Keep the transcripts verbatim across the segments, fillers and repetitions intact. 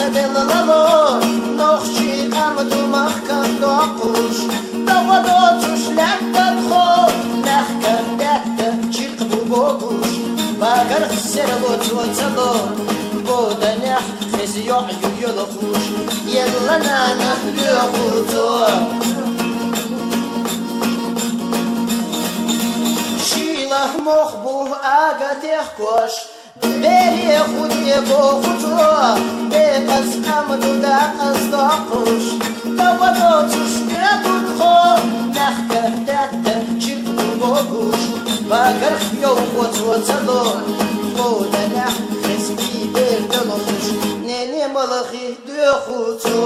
delalo nochi amdu mahkan dokuş davado tuşlaktan xo nahkan dakta chiq bu bobuş bagar xserlo tsotsalo bodanah xizyo yulu xush yellana nahlu qutu shilah mokhbu agateh kosh beri khudi bo khutu bebas amdu da asdaqush davado tuşlaktan xo nahkan dakta chiq bu bobuş bagar xyo tsotsalo bodanah xizbi berdalosh nene malakhi de khutu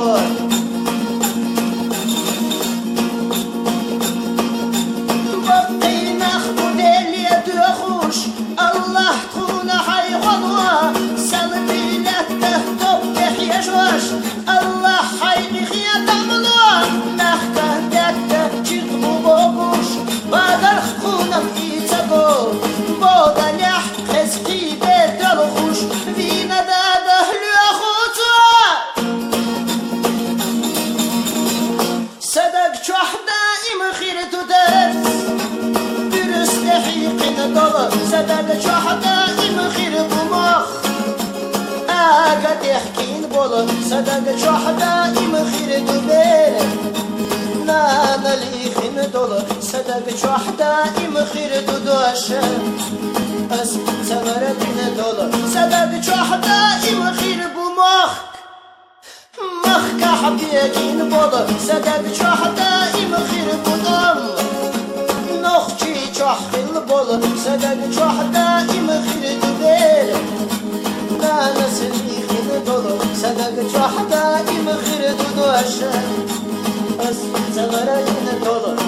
Allah tuna hayvanwa salbilat tahtob tehyash Allah hayni khiyadamlo nahta dakta chiqbu bobush badar khuna itago bodanah khizqi bedalkhush vina da dahlu khutu sadak chahda im khirtu das صدق شحدا إم خير طمخ أقد يحكين بولا صدق شحدا إم خير دبير نانا لي خين دولا صدق شحدا إم خير دودوش أس سمردين دولا صدق شحدا إم خير بمخ مخ كحبيكين بولا صدق شحدا إم خير بدم نخشي شحل بولا صدق شحدا إم خير دبير نانا سلي خين دولا صدق شحدا إم خير دودوش أس سمردين دولا